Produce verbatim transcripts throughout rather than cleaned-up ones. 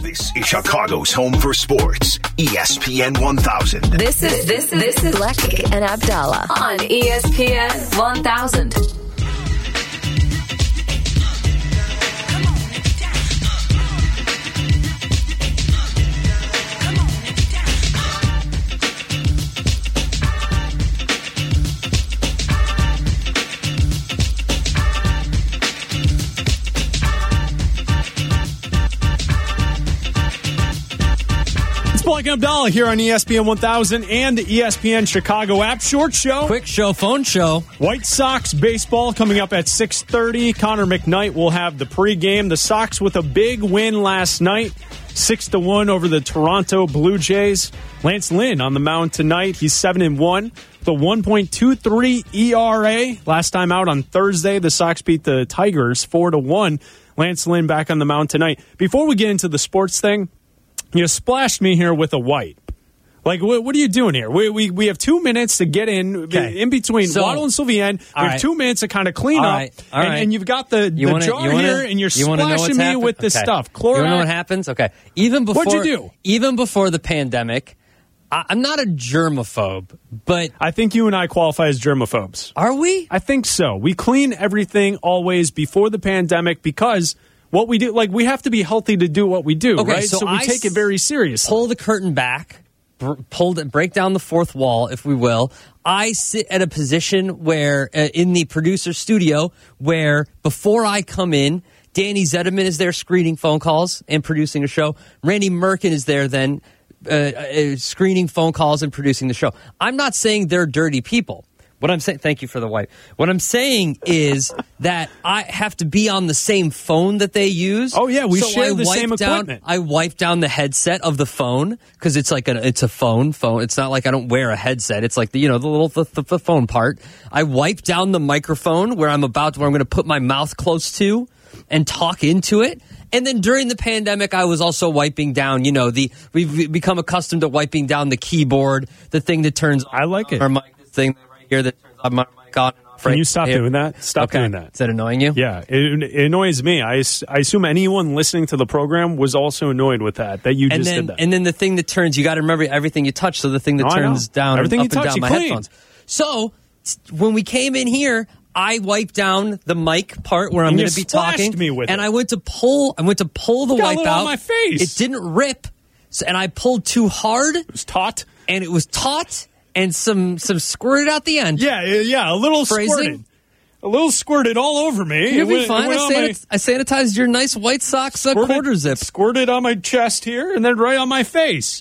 This is Chicago's home for sports, E S P N one thousand. This is this is this is Lecky and Abdallah on E S P N one thousand. Blake and Abdallah here on E S P N one thousand and the E S P N Chicago app. Short show. Quick show, phone show. White Sox baseball coming up at six thirty. Connor McKnight will have the pregame. The Sox with a big win last night, six to one over the Toronto Blue Jays. Lance Lynn on the mound tonight. He's seven and one. The one point two three E R A. Last time out on Thursday, the Sox beat the Tigers four to one. Lance Lynn back on the mound tonight. Before we get into the sports thing, you splashed me here with a white. Like, what, what are you doing here? We, we we have two minutes to get in, okay. in between so, Waddle and Sylvian. We have right. two minutes to kind of clean all up. Right. All and, right. and you've got the, you the wanna, jar you wanna, here, and you're you splashing me happened? with this okay. stuff. Chloride. You want to know what happens? Okay. Even before, What'd you do? Even before the pandemic, I, I'm not a germaphobe, but... I think you and I qualify as germaphobes. Are we? I think so. We clean everything always before the pandemic because... What we do, like, we have to be healthy to do what we do, okay, right? So, so we I take it very seriously. Pull the curtain back, br- pull it, break down the fourth wall, if we will. I sit at a position where, uh, in the producer studio, where before I come in, Danny Zetterman is there screening phone calls and producing a show. Randy Merkin is there then uh, uh, screening phone calls and producing the show. I'm not saying they're dirty people. What I'm saying, thank you for the wipe. What I'm saying is that I have to be on the same phone that they use. Oh yeah, we so share I the same down, equipment. I wipe down the headset of the phone because it's like a it's a phone phone. It's not like I don't wear a headset. It's like the you know the little the, the, the phone part. I wipe down the microphone where I'm about to, where I'm going to put my mouth close to and talk into it. And then during the pandemic, I was also wiping down, you know, the we've become accustomed to wiping down the keyboard, the thing that turns on I like it. our mic, this thing right here that turns on my mic on and off. Can right you stop here. doing that? Stop okay. doing that. Is that annoying you? Yeah, it, it annoys me. I, I assume anyone listening to the program was also annoyed with that, that you and just then, did that. And then the thing that turns, you got to remember everything you touch, so the thing that no, turns down everything and up you touch, and down you my clean. headphones. So when we came in here, I wiped down the mic part where I'm and going to be talking, me with and it. I went to pull. I went to pull the Got wipe a little out. on my face. It didn't rip, so, and I pulled too hard. It was taut, and it was taut, and some some squirted out the end. Yeah, yeah, a little Phrasing. squirted, a little squirted all over me. You'll be went, fine. I, sanit- my, I sanitized your nice White Sox uh, squirted, quarter zip. Squirted on my chest here, and then right on my face.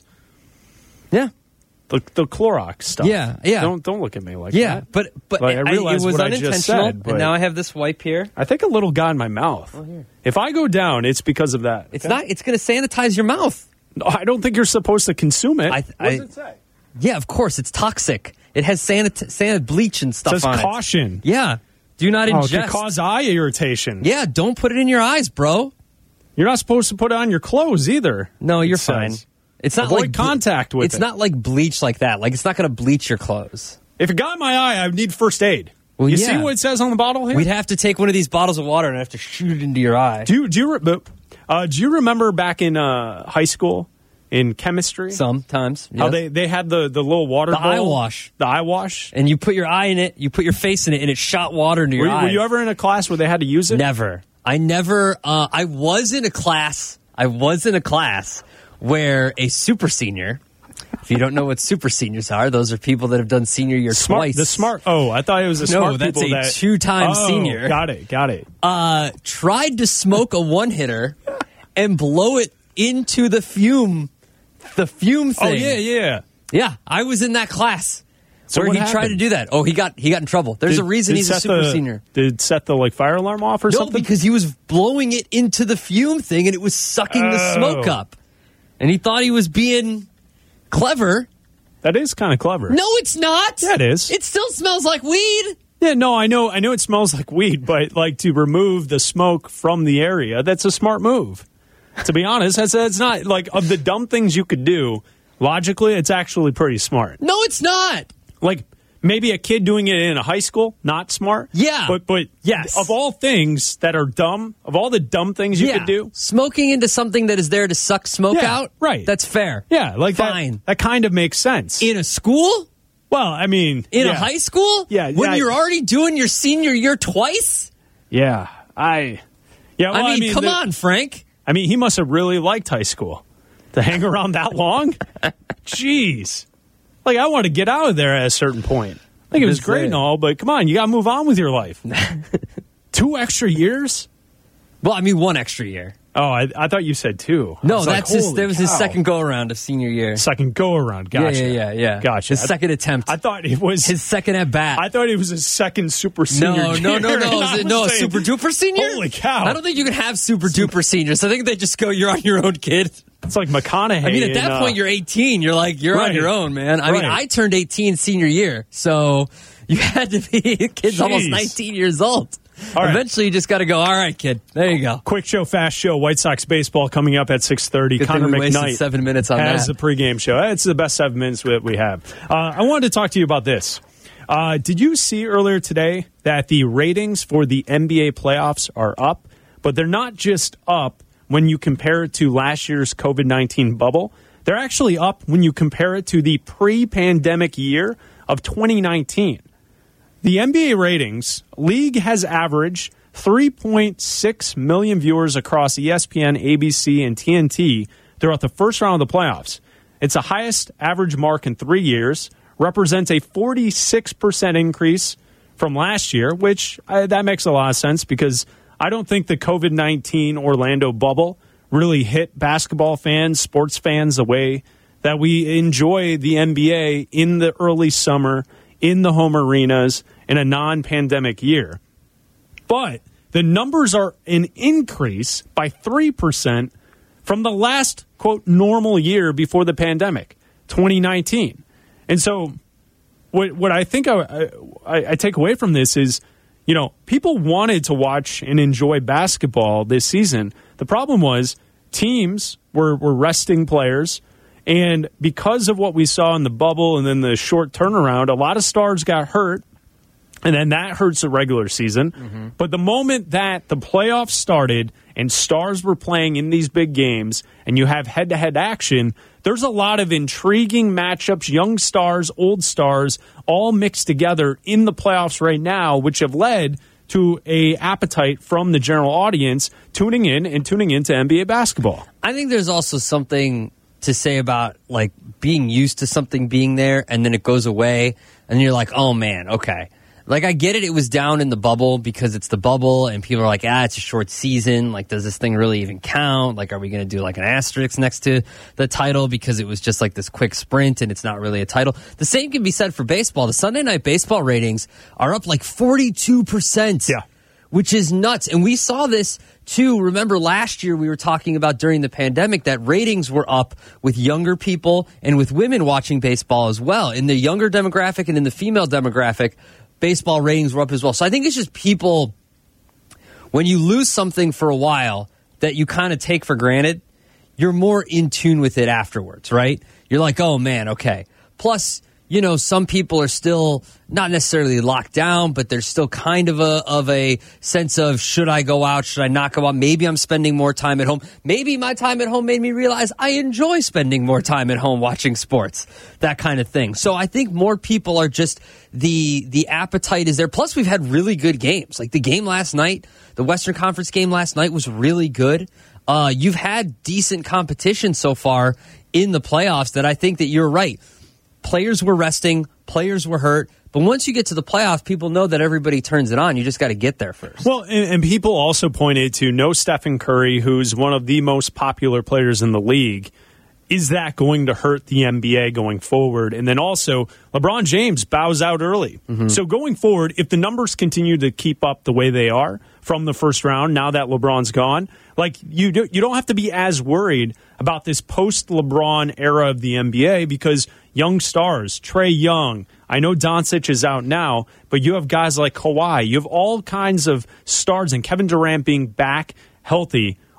Yeah. The, the Clorox stuff. Yeah, yeah. Don't don't look at me like yeah, that. but but like, it, I realize it was what unintentional, I just said, but and now I have this wipe here. I think a little got in my mouth. Oh, here. If I go down, it's because of that. It's okay? not. It's going to sanitize your mouth. No, I don't think you're supposed to consume it. I, what I, does it say? Yeah, of course. It's toxic. It has sanit- sanit bleach and stuff It says on caution. it. Yeah. Do not Oh, ingest. it could cause eye irritation. Yeah, don't put it in your eyes, bro. You're not supposed to put it on your clothes either. No, you're it fine. says. It's not Avoid like contact with it's it. It's not like bleach like that. Like it's not going to bleach your clothes. If it got in my eye, I would need first aid. Well, you yeah. see what it says on the bottle here? We'd have to take one of these bottles of water and have to shoot it into your eye. Do you do you, re- uh, do you remember back in uh, high school in chemistry? Sometimes. How yes. they, they had the, the little water The bowl? eye wash. The eye wash. And you put your eye in it, you put your face in it, and it shot water into your were, eye. Were you ever in a class where they had to use it? Never. I never. Uh, I was in a class. I was in a class where a super senior. If you don't know what super seniors are, those are people that have done senior year smart, twice. The smart. Oh, I thought it was the no, smart that's people a that two-time oh, senior. Got it. Got it. Uh, tried to smoke a one-hitter and blow it into the fume, the fume thing. Oh yeah, yeah. Yeah, I was in that class. So where what he tried happened? to do that. Oh, he got he got in trouble. There's Did- a reason did he's a set super the- senior. Did set the like fire alarm off or No, something? because he was blowing it into the fume thing and it was sucking the Oh. smoke up. And he thought he was being clever. That is kind of clever. No, it's not. Yeah, it is. It still smells like weed. Yeah, no, I know, I know it smells like weed, but like to remove the smoke from the area, that's a smart move. To be honest, that's that's not like of the dumb things you could do. Logically, it's actually pretty smart. No, it's not. Like maybe a kid doing it in a high school, not smart. Yeah. But, but yes. of all things that are dumb, of all the dumb things you yeah. could do. Smoking into something that is there to suck smoke Yeah, out? right. That's fair. Yeah, like Fine. That, that kind of makes sense. In a school? Well, I mean. In yeah. a high school? Yeah. When yeah, you're already doing your senior year twice? Yeah. I. Yeah. Well, I, mean, I mean, come the, on, Frank. I mean, he must have really liked high school to hang around that long. Jeez. Like, I want to get out of there at a certain point. I think it was great and all, but come on, you got to move on with your life. Two extra years? Well, I mean, one extra year. Oh, I, I thought you said two. No, like, that's his. That was his cow. second go around of senior year. Second go around. Gotcha. Yeah, yeah, yeah, yeah. Gotcha. His second attempt. I thought it was his second at bat. I thought it was his second super senior. No, no, no, year, no, and I was no, saying, super duper senior. Holy cow! I don't think you can have super duper seniors. I think they just go, "You're on your own, kid." It's like McConaughey. I mean, at that and, point, uh, you're eighteen. You're like, you're right. on your own, man. I right. mean, I turned eighteen senior year, so you had to be a kid's Jeez. almost nineteen years old. All right. Eventually, you just got to go. All right, kid. There you go. Quick show, fast show. White Sox baseball coming up at six thirty. Good Connor thing we wasted McKnight seven minutes on has that. the pregame show. It's the best seven minutes that we have. Uh, I wanted to talk to you about this. Uh, did you see earlier today that the ratings for the N B A playoffs are up? But they're not just up when you compare it to last year's COVID nineteen bubble. They're actually up when you compare it to the pre-pandemic year of twenty nineteen. The N B A ratings, league has averaged three point six million viewers across E S P N, A B C, and T N T throughout the first round of the playoffs. It's the highest average mark in three years, represents a forty-six percent increase from last year, which uh, that makes a lot of sense because I don't think the COVID nineteen Orlando bubble really hit basketball fans, sports fans, the way that we enjoy the N B A in the early summer, in the home arenas, in a non-pandemic year. But the numbers are an increase by three percent from the last, quote, normal year before the pandemic, twenty nineteen. And so what what I think I, I, I take away from this is, you know, people wanted to watch and enjoy basketball this season. The problem was teams were, were resting players. And because of what we saw in the bubble and then the short turnaround, a lot of stars got hurt. And then that hurts the regular season. Mm-hmm. But the moment that the playoffs started and stars were playing in these big games and you have head-to-head action, there's a lot of intriguing matchups, young stars, old stars, all mixed together in the playoffs right now, which have led to a appetite from the general audience tuning in and tuning into N B A basketball. I think there's also something to say about like being used to something being there and then it goes away and you're like, oh man, okay. Like, I get it, it was down in the bubble because it's the bubble, and people are like, ah, it's a short season. Like, does this thing really even count? Like, are we going to do, like, an asterisk next to the title because it was just, like, this quick sprint and it's not really a title? The same can be said for baseball. The Sunday Night Baseball ratings are up, like, forty-two percent. Yeah. Which is nuts. And we saw this, too. Remember, last year we were talking about during the pandemic that ratings were up with younger people and with women watching baseball as well. In the younger demographic and in the female demographic, baseball ratings were up as well. So I think it's just people, when you lose something for a while that you kind of take for granted, you're more in tune with it afterwards, right? You're like, oh, man, okay. Plus, you know, some people are still not necessarily locked down, but there's still kind of a of a sense of, should I go out? Should I not go out? Maybe I'm spending more time at home. Maybe my time at home made me realize I enjoy spending more time at home watching sports, that kind of thing. So I think more people are just, the the appetite is there. Plus, we've had really good games. Like the game last night, the Western Conference game last night was really good. Uh, you've had decent competition so far in the playoffs that I think that you're right. Players were resting, players were hurt, but once you get to the playoffs, people know that everybody turns it on. You just got to get there first. Well, and, and people also pointed to no Stephen Curry, who's one of the most popular players in the league. Is that going to hurt the N B A going forward? And then also, LeBron James bows out early. Mm-hmm. So going forward, if the numbers continue to keep up the way they are from the first round, now that LeBron's gone, like you, do, you don't have to be as worried about this post-LeBron era of the N B A because young stars, Trae Young, I know Doncic is out now, but you have guys like Kawhi. You have all kinds of stars, and Kevin Durant being back healthy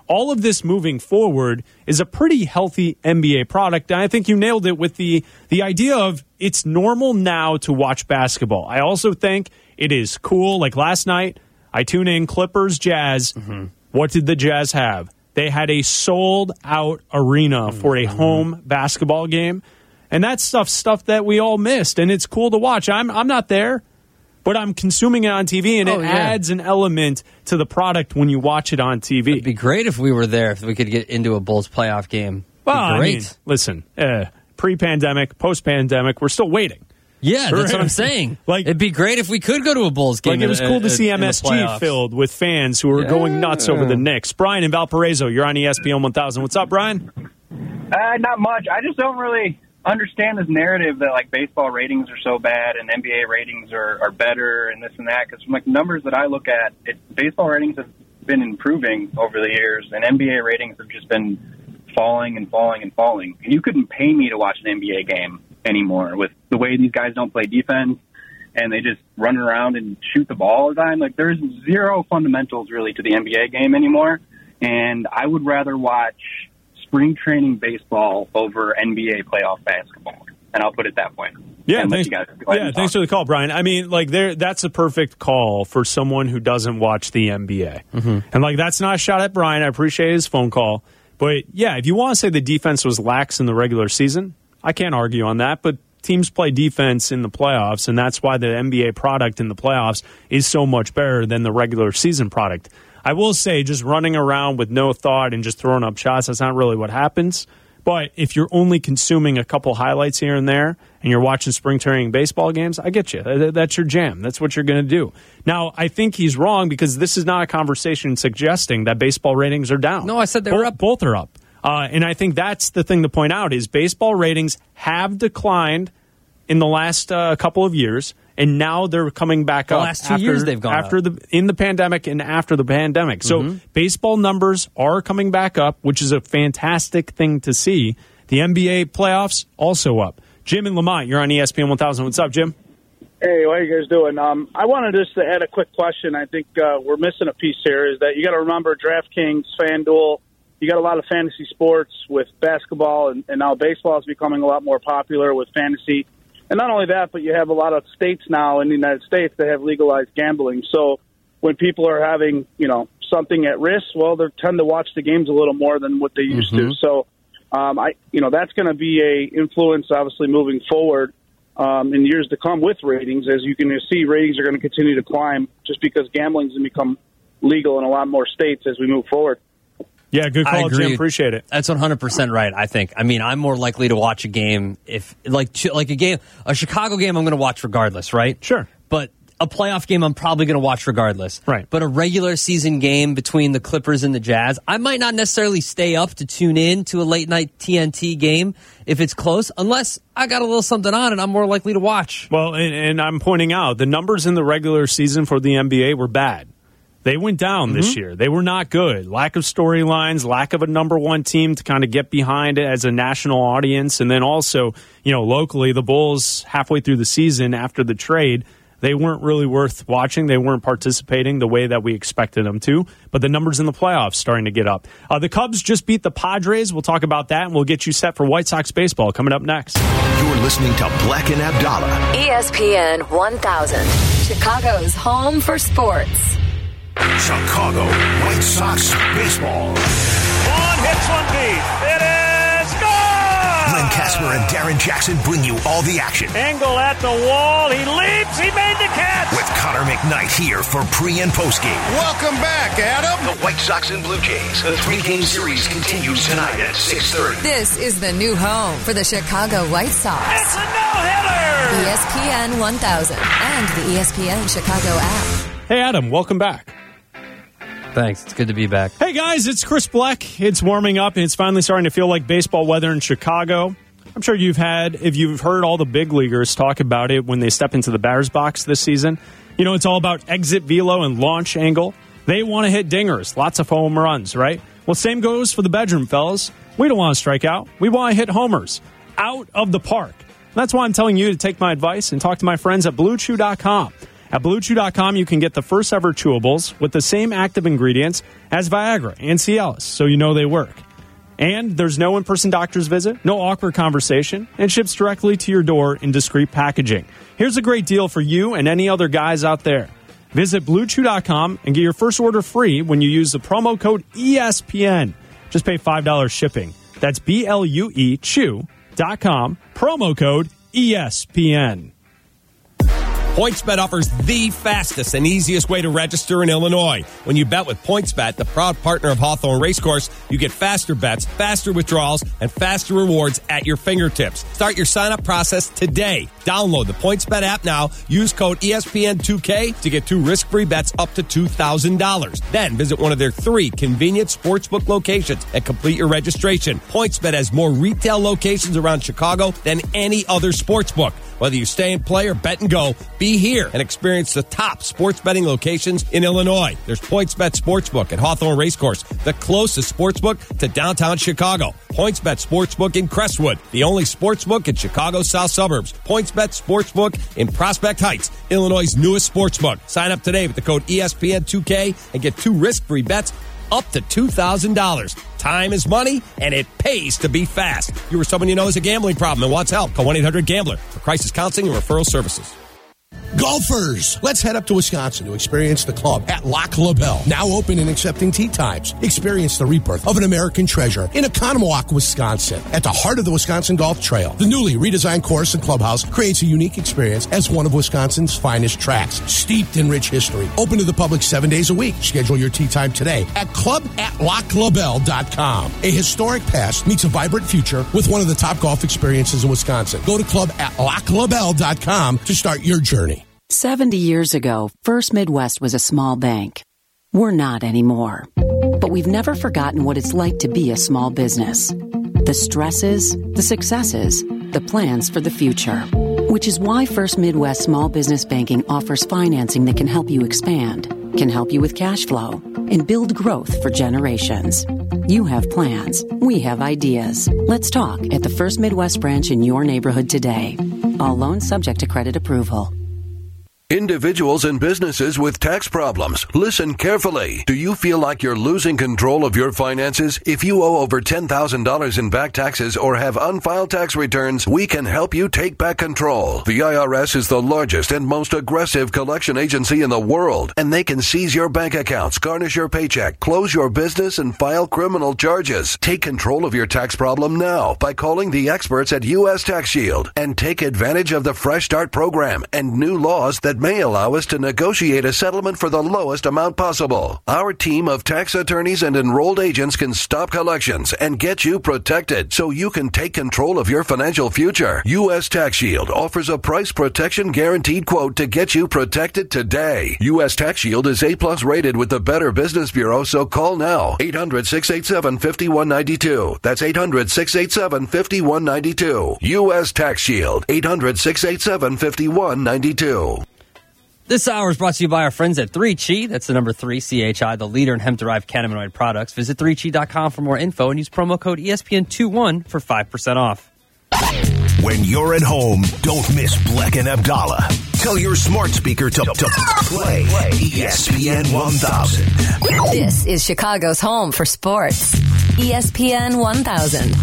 all of this moving forward is a pretty healthy N B A product. And I think you nailed it with the, the idea of it's normal now to watch basketball. I also think it is cool. Like last night, I tune in Clippers, Jazz. Mm-hmm. What did the Jazz have? They had a sold-out arena mm-hmm. for a home basketball game. And that's stuff stuff that we all missed, and it's cool to watch. I'm I'm not there, but I'm consuming it on T V, and oh, it yeah. adds an element to the product when you watch it on T V. It'd be great if we were there, if we could get into a Bulls playoff game. Well, great. I mean, listen, uh, pre-pandemic, post-pandemic, we're still waiting. Yeah, that's what I'm saying. Like, it'd be great if we could go to a Bulls game. Like it was in, cool to in, see M S G filled with fans who were yeah. going nuts over the Knicks. Brian in Valparaiso, you're on E S P N one thousand. What's up, Brian? Uh, not much. I just don't really understand this narrative that like baseball ratings are so bad and N B A ratings are, are better and this and that. Because from like numbers that I look at, it, baseball ratings have been improving over the years, and N B A ratings have just been falling and falling and falling. And you couldn't pay me to watch an N B A game anymore with the way these guys don't play defense and they just run around and shoot the ball all the time. Like there's zero fundamentals really to the N B A game anymore. And I would rather watch spring training baseball over N B A playoff basketball. And I'll put it that way. Yeah, thanks, yeah thanks for the call, Brian. I mean, like, there, that's a perfect call for someone who doesn't watch the N B A. Mm-hmm. And, like, that's not a shot at Brian. I appreciate his phone call. But, yeah, if you want to say the defense was lax in the regular season, I can't argue on that. But teams play defense in the playoffs, and that's why the N B A product in the playoffs is so much better than the regular season product. I will say just running around with no thought and just throwing up shots, that's not really what happens. But if you're only consuming a couple highlights here and there and you're watching spring training baseball games, I get you. That's your jam. That's what you're going to do. Now, I think he's wrong because this is not a conversation suggesting that baseball ratings are down. No, I said they both, were up. Both are up. Uh, and I think that's the thing to point out is baseball ratings have declined in the last uh, couple of years, and now they're coming back the up. The last two after, years they've gone after up. the in the pandemic and after the pandemic. So mm-hmm. baseball numbers are coming back up, which is a fantastic thing to see. The N B A playoffs also up. Jim in Lamont, you're on E S P N one thousand. What's up, Jim? Hey, what are you guys doing? Um, I wanted just to add a quick question. I think uh, we're missing a piece here. Is that you got to remember DraftKings, FanDuel. You got a lot of fantasy sports with basketball, and, and now baseball is becoming a lot more popular with fantasy. And not only that, but you have a lot of states now in the United States that have legalized gambling. So when people are having, you know, something at risk, well, they tend to watch the games a little more than what they used mm-hmm. to. So, um, I, you know, that's going to be a influence, obviously, moving forward um, in years to come with ratings. As you can see, ratings are going to continue to climb just because gambling is going to become legal in a lot more states as we move forward. Yeah, good call, Jim. Appreciate it. That's one hundred percent right, I think. I mean, I'm more likely to watch a game if, like, like a game, a Chicago game I'm going to watch regardless, right? Sure. But a playoff game I'm probably going to watch regardless. Right. But a regular season game between the Clippers and the Jazz, I might not necessarily stay up to tune in to a late night T N T game if it's close, unless I got a little something on and I'm more likely to watch. Well, and, and I'm pointing out the numbers in the regular season for the N B A were bad. They went down mm-hmm. this year. They were not good. Lack of storylines, lack of a number one team to kind of get behind it as a national audience. And then also, you know, locally, the Bulls halfway through the season after the trade, they weren't really worth watching. They weren't participating the way that we expected them to. But the numbers in the playoffs starting to get up. Uh, the Cubs just beat the Padres. We'll talk about that, and we'll get you set for White Sox baseball coming up next. You're listening to Black and Abdallah. E S P N one thousand, Chicago's home for sports. Chicago White Sox baseball. One hits one deep. It is gone! Len Casper and Darren Jackson bring you all the action. Angle at the wall. He leaps. He made the catch. With Connor McKnight here for pre- and post-game. Welcome back, Adam. The White Sox and Blue Jays. The three-game series continues tonight at six thirty. This is the new home for the Chicago White Sox. It's a no-hitter! E S P N one thousand and the E S P N Chicago app. Hey, Adam, welcome back. Thanks. It's good to be back. Hey, guys, it's Chris Bleck. It's warming up, and it's finally starting to feel like baseball weather in Chicago. I'm sure you've had, if you've heard all the big leaguers talk about it when they step into the batter's box this season, you know, it's all about exit velo and launch angle. They want to hit dingers, lots of home runs, right? Well, same goes for the bedroom, fellas. We don't want to strike out. We want to hit homers out of the park. That's why I'm telling you to take my advice and talk to my friends at Blue Chew dot com. At Blue Chew dot com, you can get the first ever chewables with the same active ingredients as Viagra and Cialis, so you know they work. And there's no in-person doctor's visit, no awkward conversation, and ships directly to your door in discreet packaging. Here's a great deal for you and any other guys out there. Visit Blue Chew dot com and get your first order free when you use the promo code E S P N. Just pay five dollars shipping. That's B L U E Chew dot com, promo code E S P N. PointsBet offers the fastest and easiest way to register in Illinois. When you bet with PointsBet, the proud partner of Hawthorne Racecourse, you get faster bets, faster withdrawals, and faster rewards at your fingertips. Start your sign-up process today. Download the PointsBet app now. Use code E S P N two K to get two risk-free bets up to two thousand dollars. Then visit one of their three convenient sportsbook locations and complete your registration. PointsBet has more retail locations around Chicago than any other sportsbook. Whether you stay and play or bet and go, be here and experience the top sports betting locations in Illinois. There's PointsBet Sportsbook at Hawthorne Racecourse, the closest sportsbook to downtown Chicago. PointsBet Sportsbook in Crestwood, the only sportsbook in Chicago's south suburbs. PointsBet Sportsbook in Prospect Heights, Illinois' newest sportsbook. Sign up today with the code E S P N two K and get two risk-free bets up to two thousand dollars. Time is money, and it pays to be fast. You or someone you know has a gambling problem and wants help, call one eight hundred gambler for crisis counseling and referral services. Golfers, let's head up to Wisconsin to experience the club at Lac La Belle. Now open and accepting tee times. Experience the rebirth of an American treasure in Oconomowoc, Wisconsin. At the heart of the Wisconsin Golf Trail, the newly redesigned course and clubhouse creates a unique experience as one of Wisconsin's finest tracks, steeped in rich history. Open to the public seven days a week. Schedule your tee time today at club at lac la belle dot com. A historic past meets a vibrant future with one of the top golf experiences in Wisconsin. Go to club at lac la belle dot com to start your journey. seventy years ago, First Midwest was a small bank. We're not anymore. But we've never forgotten what it's like to be a small business. The stresses, the successes, the plans for the future. Which is why First Midwest Small Business Banking offers financing that can help you expand, can help you with cash flow, and build growth for generations. You have plans. We have ideas. Let's talk at the First Midwest branch in your neighborhood today. All loans subject to credit approval. Individuals and businesses with tax problems, listen carefully. Do you feel like you're losing control of your finances? If you owe over ten thousand dollars in back taxes or have unfiled tax returns, we can help you take back control. The I R S is the largest and most aggressive collection agency in the world, and they can seize your bank accounts, garnish your paycheck, close your business, and file criminal charges. Take control of your tax problem now by calling the experts at U S Tax Shield and take advantage of the Fresh Start program and new laws that may allow us to negotiate a settlement for the lowest amount possible. Our team of tax attorneys and enrolled agents can stop collections and get you protected so you can take control of your financial future. U S Tax Shield offers a price protection guaranteed quote to get you protected today. U S Tax Shield is A plus rated with the Better Business Bureau, so call now. eight hundred, six eight seven, five one nine two. That's eight hundred, six eight seven, five one nine two. U S Tax Shield. eight hundred, six eight seven, five one nine two. This hour is brought to you by our friends at three Chi. That's the number three, C H I, the leader in hemp-derived cannabinoid products. Visit three chi dot com for more info and use promo code E S P N twenty-one for five percent off. When you're at home, don't miss Bleck and Abdallah. Tell your smart speaker to, to play E S P N one thousand. This is Chicago's home for sports. E S P N one thousand.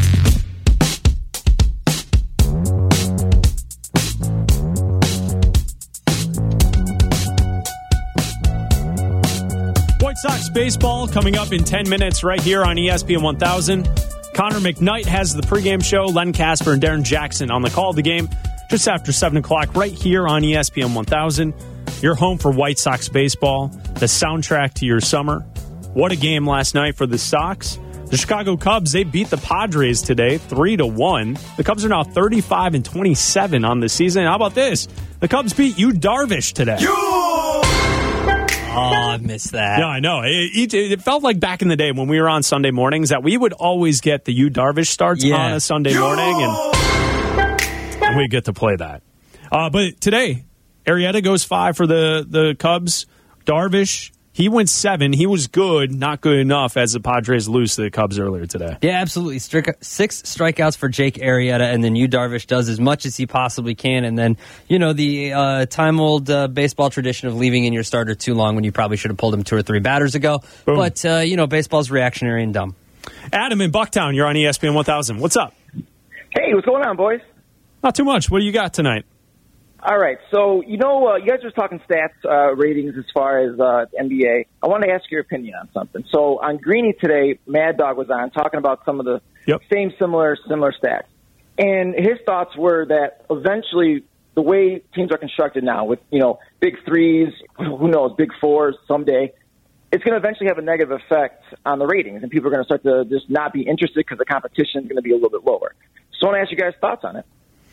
White Sox baseball coming up in ten minutes right here on E S P N one thousand. Connor McKnight has the pregame show. Len Casper and Darren Jackson on the call of the game just after seven o'clock right here on E S P N one thousand. Your home for White Sox baseball, the soundtrack to your summer. What a game last night for the Sox. The Chicago Cubs, they beat the Padres today three to one. The Cubs are now thirty-five and twenty-seven on the season. How about this? The Cubs beat Yu Darvish today. Oh, I missed that. Yeah, I know. It, it, it felt like back in the day when we were on Sunday mornings that we would always get the Yu Darvish starts yeah. on a Sunday morning, and, and we get to play that. Uh, but today, Arrieta goes five for the, the Cubs. Darvish He went seven. He was good, not good enough as the Padres lose to the Cubs earlier today. Yeah, absolutely. Stri- six strikeouts for Jake Arrieta, and then Yu Darvish does as much as he possibly can. And then, you know, the uh, time-old uh, baseball tradition of leaving in your starter too long when you probably should have pulled him two or three batters ago. Boom. But, uh, you know, baseball's reactionary and dumb. Adam in Bucktown, you're on E S P N one thousand. What's up? Hey, what's going on, boys? Not too much. What do you got tonight? All right, so, you know, uh, you guys were talking stats, uh, ratings as far as uh, N B A. I wanted to ask your opinion on something. So on Greeny today, Mad Dog was on talking about some of the yep. same similar similar stats. And his thoughts were that eventually the way teams are constructed now with, you know, big threes, who knows, big fours someday, it's going to eventually have a negative effect on the ratings. And people are going to start to just not be interested because the competition is going to be a little bit lower. So I want to ask you guys' thoughts on it.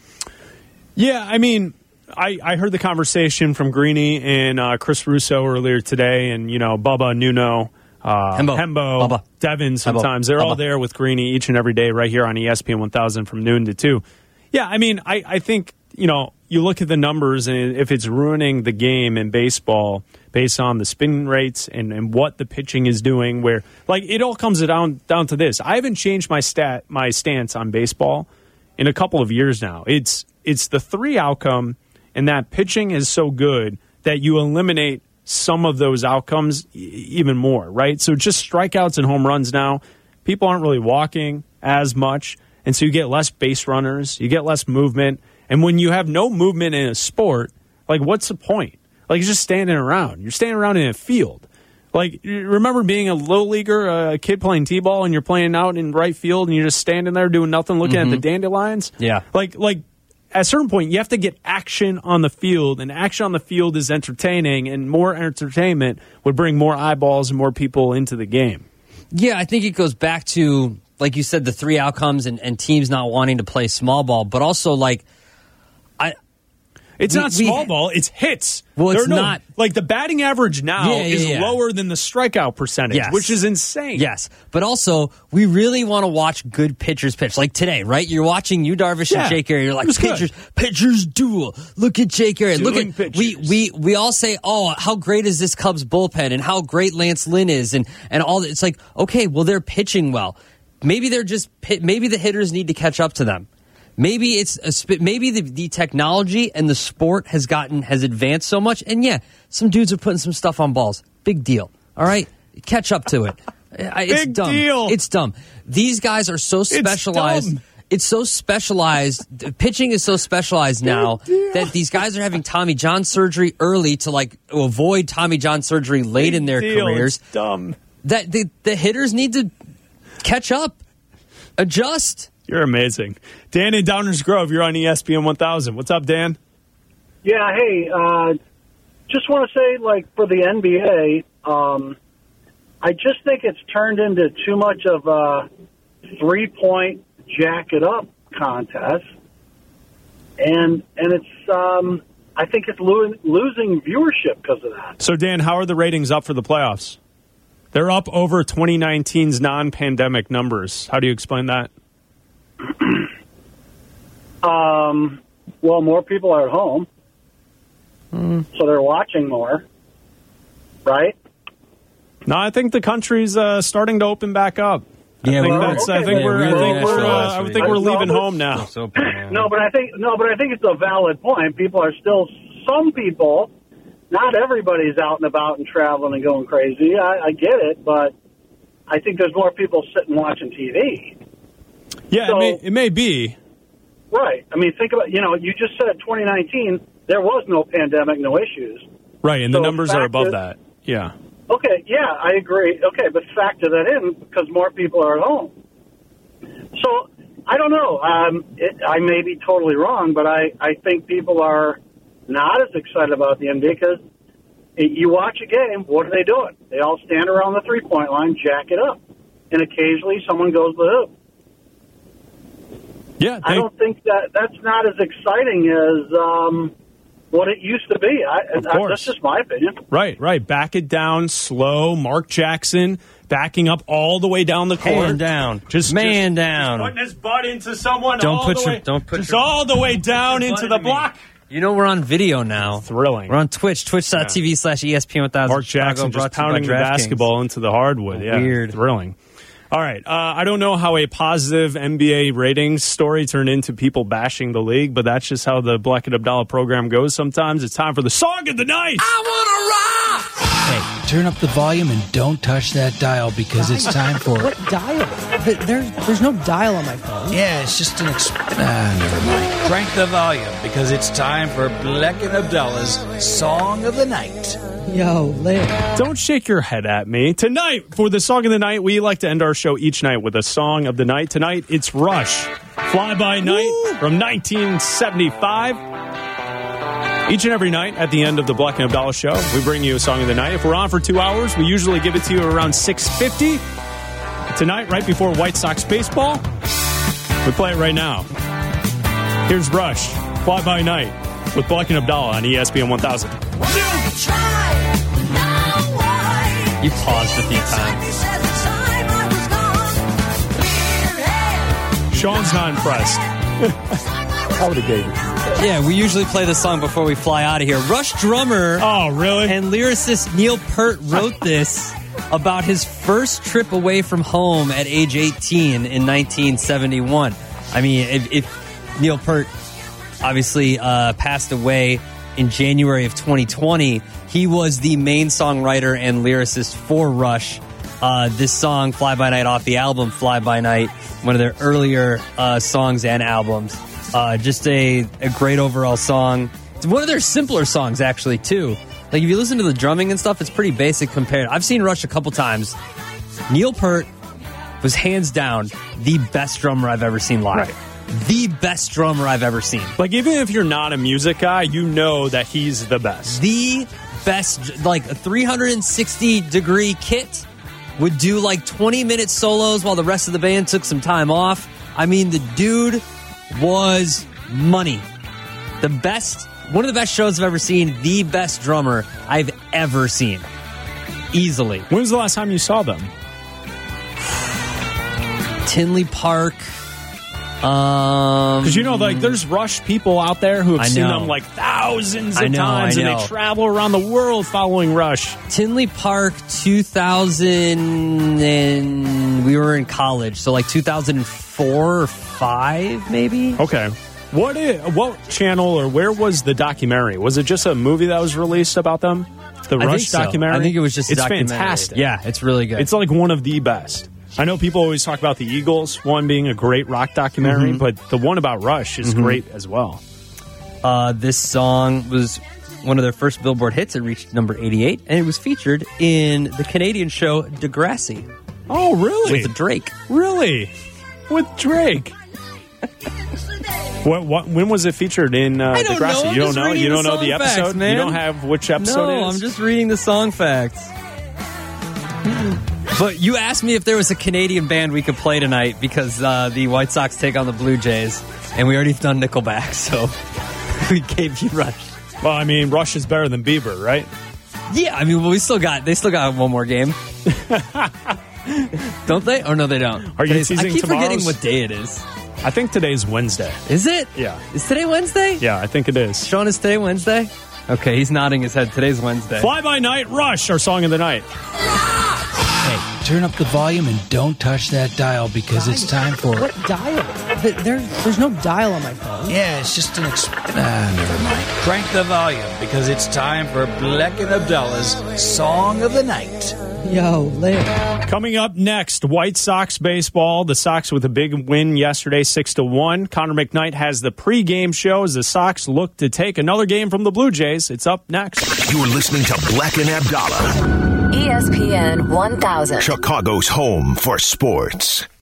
Yeah, I mean... I, I heard the conversation from Greeny and uh, Chris Russo earlier today, and, you know, Bubba, Nuno, uh, Hembo, Hembo Bubba. Devin sometimes. Hembo. They're Bubba. all there with Greeny each and every day right here on E S P N one thousand from noon to two. Yeah, I mean, I, I think, you know, you look at the numbers, and if it's ruining the game in baseball based on the spin rates and, and what the pitching is doing, where, like, it all comes down, down to this. I haven't changed my stat my stance on baseball in a couple of years now. It's It's the three outcome. And that pitching is so good that you eliminate some of those outcomes e- even more, right? So just strikeouts and home runs now, people aren't really walking as much, and so you get less base runners, you get less movement. And when you have no movement in a sport, like, what's the point? Like, you're just standing around. You're standing around in a field. Like, remember being a little leaguer, a kid playing t-ball, and you're playing out in right field, and you're just standing there doing nothing, looking mm-hmm. at the dandelions? Yeah. Like, like, at a certain point, you have to get action on the field, and action on the field is entertaining, and more entertainment would bring more eyeballs and more people into the game. Yeah, I think it goes back to, like you said, the three outcomes and, and teams not wanting to play small ball, but also, like, I... It's we, not small we, ball, it's hits. Well, it's no, not. Like, the batting average now yeah, yeah, is yeah. lower than the strikeout percentage, yes. which is insane. Yes, but also, we really want to watch good pitchers pitch. Like today, right? You're watching Yu Darvish yeah, and Jake Arrieta. You're like, pitchers, good. pitchers duel. Look at Jake Arrieta. Look at pitchers. we we we all say, oh, how great is this Cubs bullpen, and how great Lance Lynn is, and and all that. It's like, okay, well, they're pitching well. Maybe they're just maybe the hitters need to catch up to them. Maybe it's a, maybe the, the technology and the sport has gotten has advanced so much, and yeah, some dudes are putting some stuff on balls. Big deal. All right, catch up to it. It's Big dumb. deal. It's dumb. These guys are so specialized. It's, it's so specialized. Pitching is so specialized now that these guys are having Tommy John surgery early to like avoid Tommy John surgery late Big in their deal. careers. It's dumb. That the the hitters need to catch up, adjust. You're amazing. Dan in Downers Grove, you're on E S P N one thousand. What's up, Dan? Yeah, hey, uh, just want to say, like, for the N B A, um, I just think it's turned into too much of a three-point jack-it-up contest. And and it's, um, I think it's lo- losing viewership because of that. So, Dan, how are the ratings up for the playoffs? They're up over twenty nineteen's non-pandemic numbers. How do you explain that? um, well, more people are at home, mm. so they're watching more, right? No, I think the country's uh, starting to open back up. Yeah, I think, well, that's, okay, I think we're. I think we're. Uh, I think we're leaving home now. No, but I think no, but I think it's a valid point. People are still. Some people, not everybody's out and about and traveling and going crazy. I, I get it, but I think there's more people sitting watching T V. Yeah, so, it, may, it may be. Right. I mean, think about, you know, you just said twenty nineteen, there was no pandemic, no issues. Right, and so the numbers are above is, that. Yeah. Okay, yeah, I agree. Okay, but factor that in because more people are at home. So, I don't know. Um, it, I may be totally wrong, but I, I think people are not as excited about the N B A because you watch a game, what are they doing? They all stand around the three-point line, jack it up. And occasionally someone goes to the hoop. Yeah, I don't think that that's not as exciting as um, what it used to be. I, of course. That's just my opinion. Right, right. Back it down slow. Mark Jackson backing up all the way down the court. Man down. Just man just, down. Just putting his butt into someone. Don't all put the your way, don't put just your, all the way down into the block. You know we're on video now. Thrilling. We're on Twitch, twitch.tv slash ESPN one thousand. Mark Jackson just pounding the basketball into the hardwood. Yeah, weird. Thrilling. All right. Uh, I don't know how a positive N B A ratings story turned into people bashing the league, but that's just how the Black and Abdallah program goes sometimes. It's time for the song of the night. I want to rock! Hey, turn up the volume and don't touch that dial because dial. it's time for... What dial? There's, there's no dial on my phone. Yeah, it's just an... Exp- ah, never mind. Crank the volume because it's time for Black and Abdallah's Song of the Night. Yo, Liv. Don't shake your head at me. Tonight, for the Song of the Night, we like to end our show each night with a Song of the Night. Tonight, it's Rush, Fly By Night Woo! From nineteen seventy-five. Each and every night at the end of the Black and Abdallah show, we bring you a Song of the Night. If we're on for two hours, we usually give it to you around six fifty. Tonight, right before White Sox baseball, we play it right now. Here's Rush, Fly By Night, with Black and Abdallah on E S P N one thousand. You paused a few times. Sean's not impressed. I would have gave it. Yeah, we usually play the song before we fly out of here. Rush drummer. Oh, really? And lyricist Neil Peart wrote this about his first trip away from home at age eighteen in nineteen seventy-one. I mean, if, if Neil Peart obviously uh, passed away in January of twenty twenty, he was the main songwriter and lyricist for Rush. Uh, this song, Fly By Night, off the album Fly By Night, one of their earlier uh, songs and albums. Uh, just a, a great overall song. It's one of their simpler songs, actually, too. Like, if you listen to the drumming and stuff, it's pretty basic compared. I've seen Rush a couple times. Neil Peart was hands down the best drummer I've ever seen live. Right. The best drummer I've ever seen. Like, even if you're not a music guy, you know that he's the best. The best, like, a three hundred sixty degree kit would do, like, twenty minute solos while the rest of the band took some time off. I mean, the dude was money. The best, one of the best shows I've ever seen, the best drummer I've ever seen. Easily. When was the last time you saw them? Tinley Park. Um, Because, you know, like, there's Rush people out there who have I seen know. them, like, thousands of I know, times, I and know. they travel around the world following Rush. Tinley Park, two thousand, and we were in college, so like two thousand four or five, maybe? Okay. What is, what channel or where was the documentary? Was it just a movie that was released about them? The I Rush think so. documentary? I think it was just a It's documentary. fantastic. Yeah, it's really good. It's like one of the best. I know people always talk about the Eagles, one being a great rock documentary, Mhm. but the one about Rush is Mhm. great as well. Uh, this song was one of their first Billboard hits. It reached number eighty-eight, and it was featured in the Canadian show Degrassi. Oh, really? With Drake. Really? With Drake? What, what? When was it featured in uh, I don't Degrassi? know. I'm you don't just know. reading You don't the know the song episode. facts, man. You don't have which episode No, it is. I'm just reading the song facts. But you asked me if there was a Canadian band we could play tonight because uh, the White Sox take on the Blue Jays, and we already done Nickelback, so we gave you Rush. Well, I mean, Rush is better than Bieber, right? Yeah, I mean, well, we still got they still got one more game, don't they? Or no, they don't. Are you Today's- teasing I keep tomorrow's? forgetting what day it is. I think today's Wednesday. Is it? Yeah. Is today Wednesday? Yeah, I think it is. Sean, is today Wednesday? Okay, he's nodding his head. Today's Wednesday. Fly By Night, Rush, our song of the night. Hey, turn up the volume and don't touch that dial because it's time for... What dial? There's, there's no dial on my phone. Yeah, it's just an... Exp- ah, never mind. Crank the volume because it's time for Black and Abdallah's Song of the Night. Yo, Liv. Coming up next, White Sox baseball. The Sox with a big win yesterday, six to one. Connor McKnight has the pregame show as the Sox look to take another game from the Blue Jays. It's up next. You're listening to Black and Abdallah, E S P N one thousand. Chicago's home for sports.